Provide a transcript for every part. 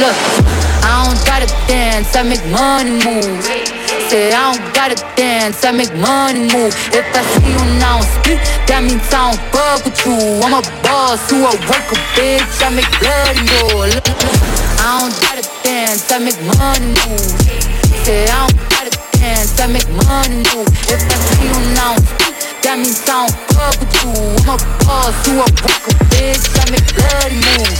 Look, I don't gotta dance, I make money move. Say I don't gotta dance, I make money move. If I see you now speak, that means I don't fuck with you. I'm a boss, you a worker, bitch, I make bloody roll. Look, I don't gotta dance, I make money move. Say I don't gotta dance, I make money move. If I see you now speak, that means I don't fuck with you. I'm a boss, you a worker, bitch, I make bloody moves.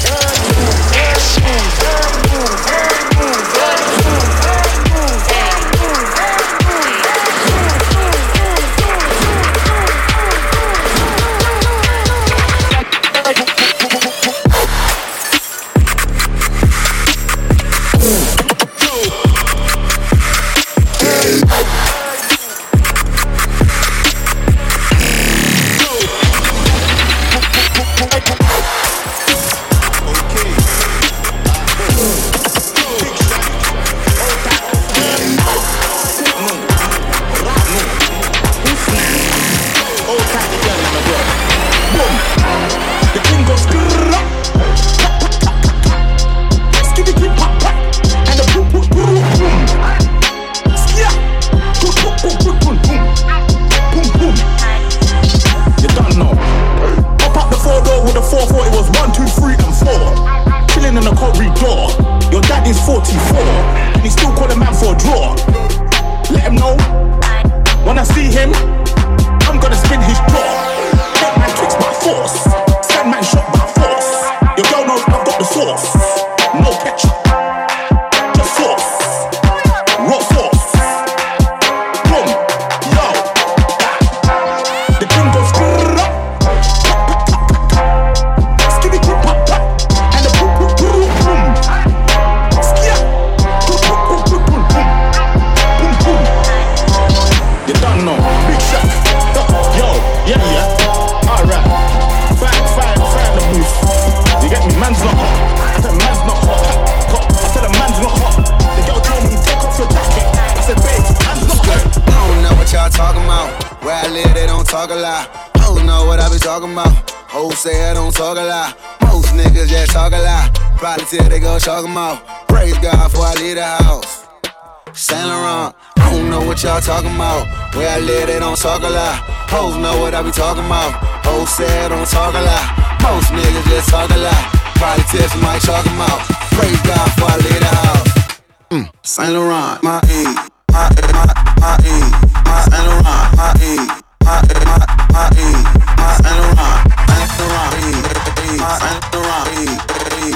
Till they go chalk them out. Praise God before I leave the house. Saint Laurent, I don't know what y'all talking about. Where I live, they don't talk a lot. Hoes know what I be talking about. Hoes say I don't talk a lot. Most niggas just talk a lot. Probably tell somebody chalk them out. Praise God before I leave the house. Saint Laurent, my E, my E, my E, my Saint Laurent, my E, my E, my E, my Saint Laurent, Saint Laurent, my Saint Laurent.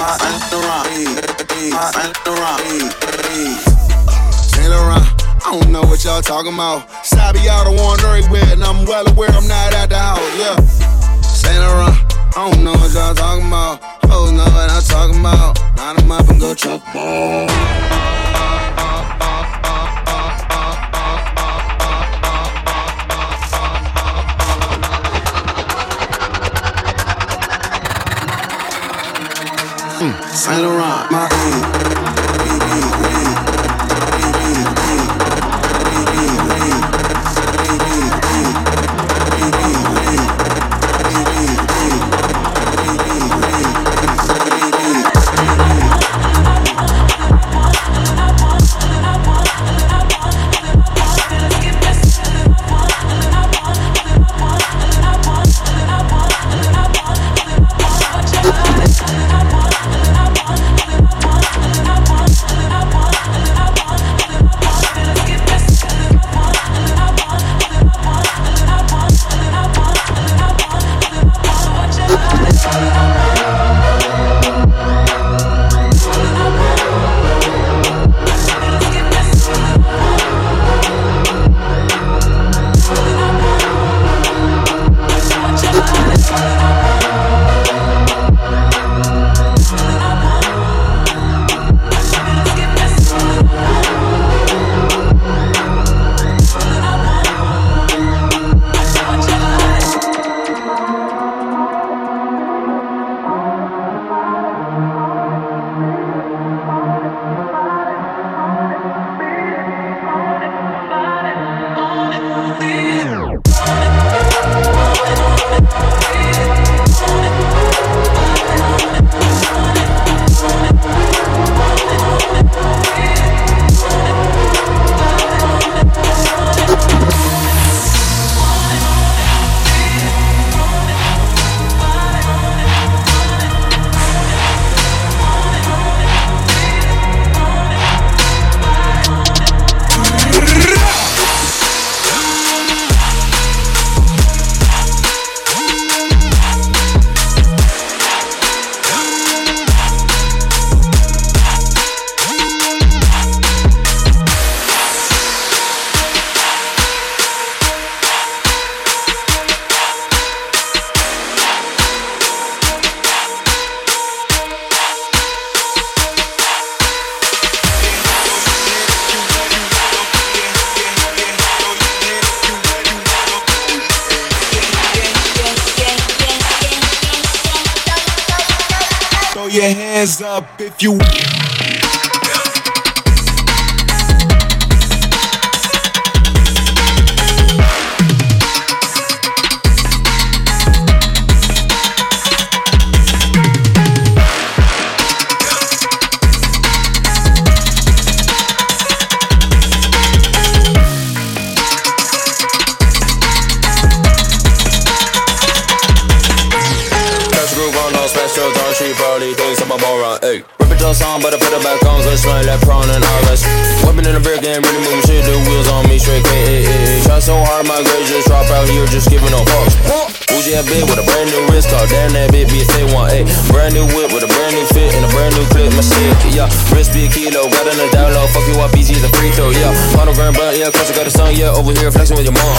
Saint Laurent, I don't know what y'all talking about. Sabi y'all the one everywhere, and I'm well aware I'm not at the house, yeah. Saint Laurent, I don't know what y'all talking about. Hoes know what I'm talking about. Line them up and go chuck ball. Saint Laurent, my your hands up if you. Probably thinks I'm a moron, ayy. Rip it to a song, but I put it back on, so it's like that prawn and August. Whipping in the brick and really moving shit, the wheels on me straight, ayy. Try so hard, my grades just drop out here, just giving no fucks. Uzi a bit with a brand new wrist card, damn that bitch be a fit one, ayy. Brand new whip with a brand new fit and a brand new clip, my shit, yeah. Wrist be a kilo, got in the down low, fuck you up, easy as a free throw, yeah. Final grand, but yeah, cause I got a son, yeah. Over here flexing with your mom.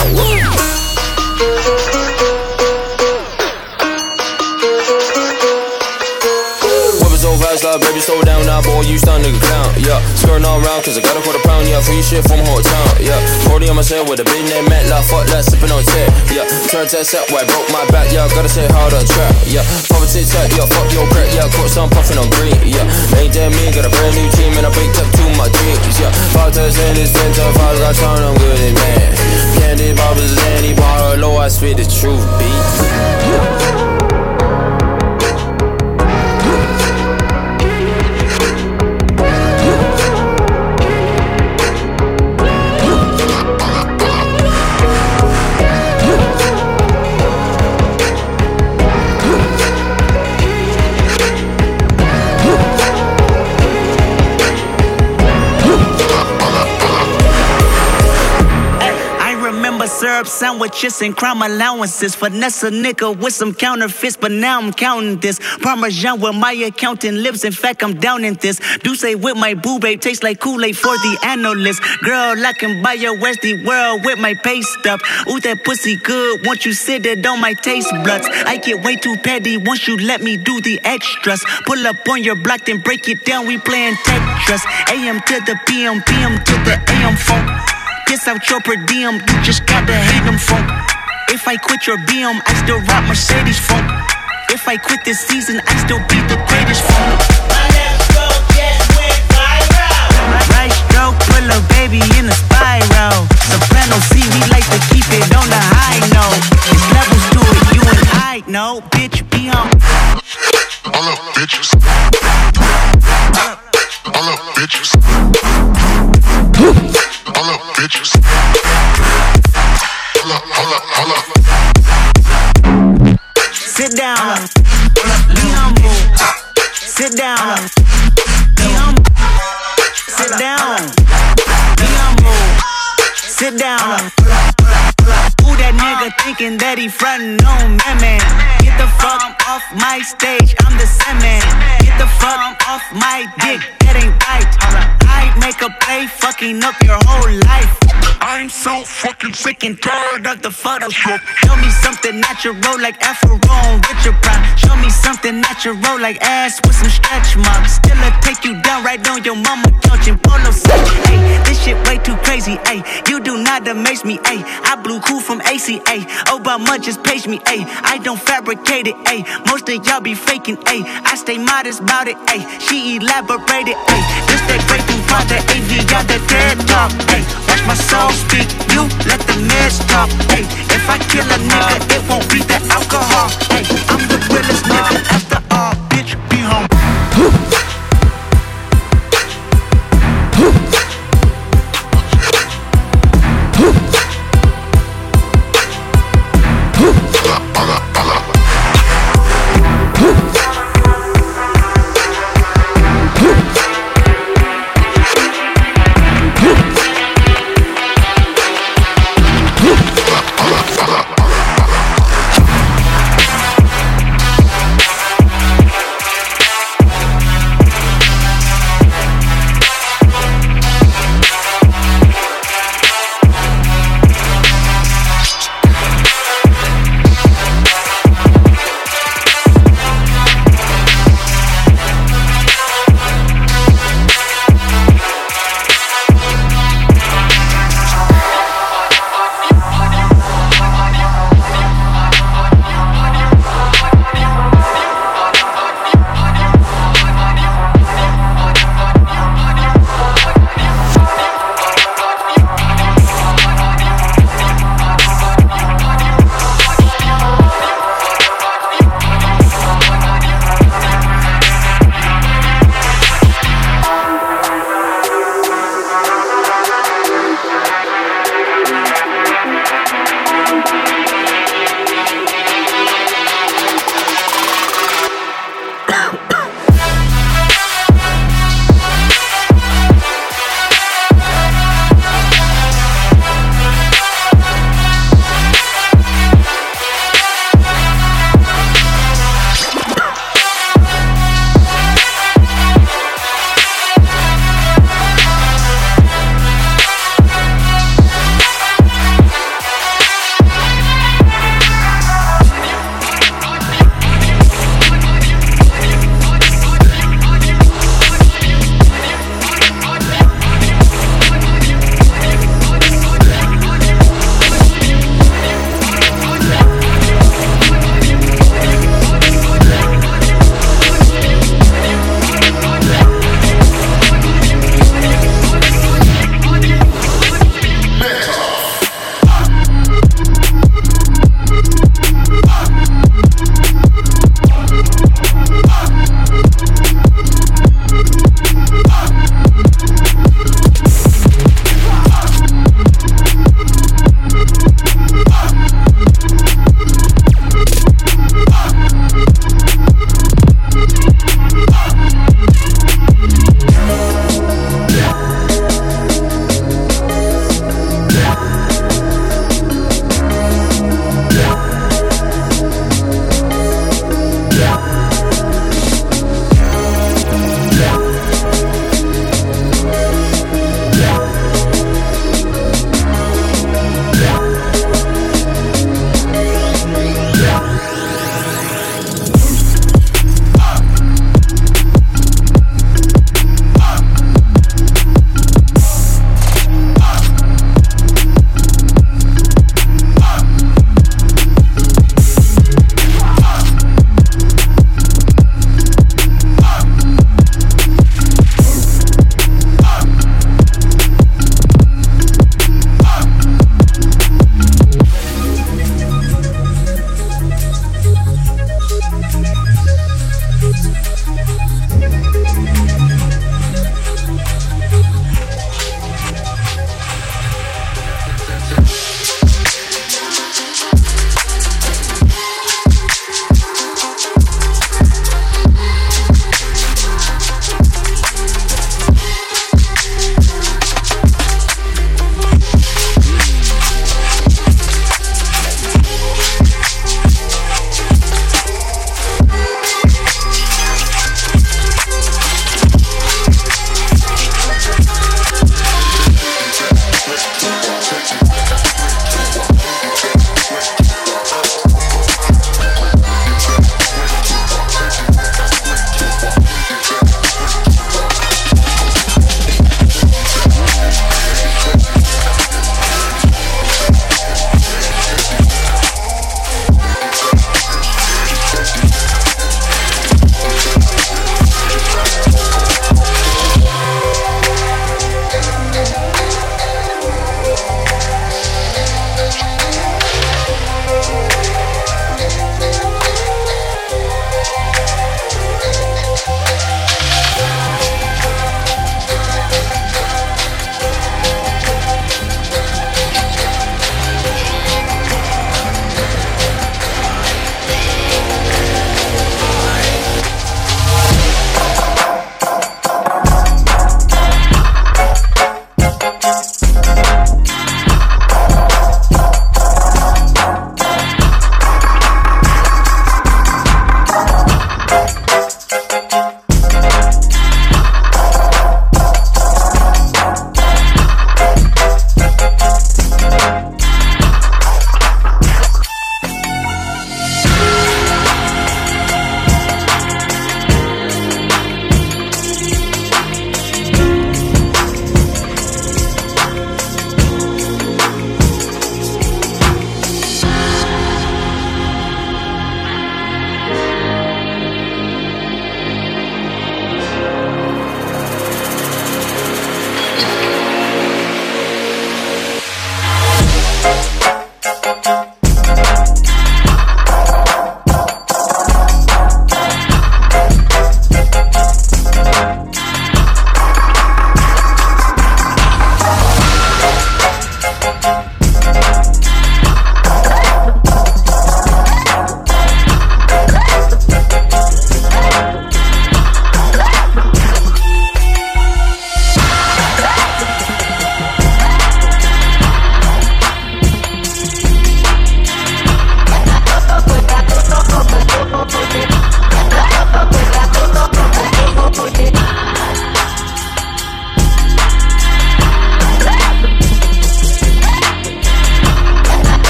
So fast, like baby, slow down now, boy, you stun nigga clown, yeah. Skirting all around, cause I got a £1 yeah. Free shit from whole town, yeah. 40 on my set with a big name, Matt, like fuck that, sipping on tech, yeah. Turn that set, why broke my back, yeah. Gotta say hard on track, yeah. Pop a tic-tac, yeah, fuck your crack, yeah. Caught some puffin' on green, yeah. Ain't that me, got a brand new team, and I baked up to my dreams, yeah. 5 tests in this 10 to 5, got turn, I'm good at man. Candy bobbers is any bar, low, I spit the truth, beat. Syrup sandwiches and crime allowances. Finesse a nigga with some counterfeits, but now I'm counting this. Parmesan where my accountant lives. In fact, I'm down in this. Do say with my boo babe tastes like Kool-Aid for the analyst. Girl, I can buy your Westie world with my pay stub. Ooh, that pussy good. Once you sit it on my taste buds. I get way too petty once you let me do the extras. Pull up on your block, then break it down. We playing Tetris. AM to the PM, PM to the AM phone. Piss out your per diem, you just gotta hate them folk. If I quit your BM, I still rock Mercedes folk. If I quit this season, I still be the greatest folk. My left stroke just went viral. Right stroke, put a baby in a spiral. Soprano C, we like to keep it on the high note. There's levels to it, you and I know. Bitch, be on. All up, bitches. All up, bitches. All up, bitches. Hold up. Sit down. Be humble. Sit down. Be humble. Sit down. Be humble. Sit down. Who that nigga thinking that he frontin' on me, man? Get the fuck off my stage, I'm the Sandman. Get the fuck off my dick, that ain't right. I make a play, fucking up your whole life. I'm so fucking sick and tired of the Photoshop. Show me something natural like Afro on Richard Pryor. Show me something natural like ass with some stretch marks. Still I take you down right on your mama couch in polo set. Hey, this shit way too crazy. Ay, you do not amaze me. Ay, I blew cool from ACA. Obama just paged me. Ay, I don't fabricate it. Ay, most of y'all be faking. Ay, I stay modest about it. Ay, she elaborated. Ay, this that great thing for the AV got the TED talk. Ay, watch my soul speak. You let the mess talk. Ay, if I kill a nigga, it won't be the alcohol. Ay, I'm the realest nigga after all. Bitch, be home.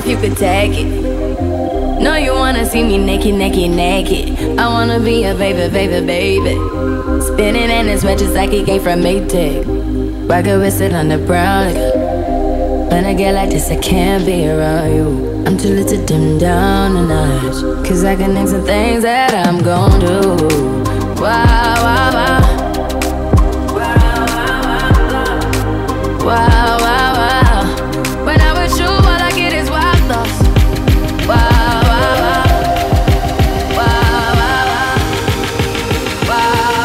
you could take it. No, you wanna see me naked, naked, naked. I wanna be a baby, baby, baby. Spinning in his wedges like he came from Maytag. Rocket with it on the brown. When I get like this, I can't be around you. I'm too little to dim down a notch. Cause I can name some things that I'm gon' do. Wow, wow, wow. Wow, wow, wow. When I'm with you, all I get is wild thoughts. Wow, wow, wow. Wow, wow, wow. Wow,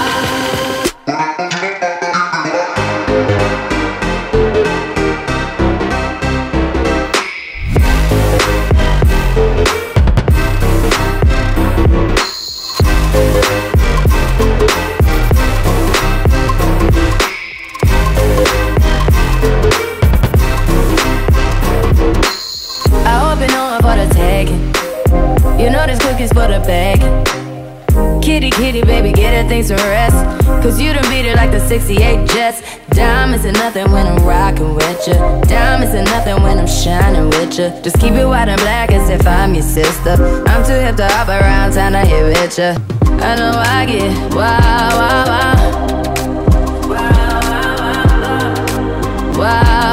you know this cookie's for the bag. Kitty, kitty, baby, get her things to rest. Cause you done beat it like the 68 Jets. Diamonds are nothing when I'm rockin' with ya. Diamonds are nothing when I'm shining with ya. Just keep it white and black as if I'm your sister. I'm too hip to hop around town to hit with ya. I know I get wow, wow, wow. Wow, wow, wow, wow. Wow.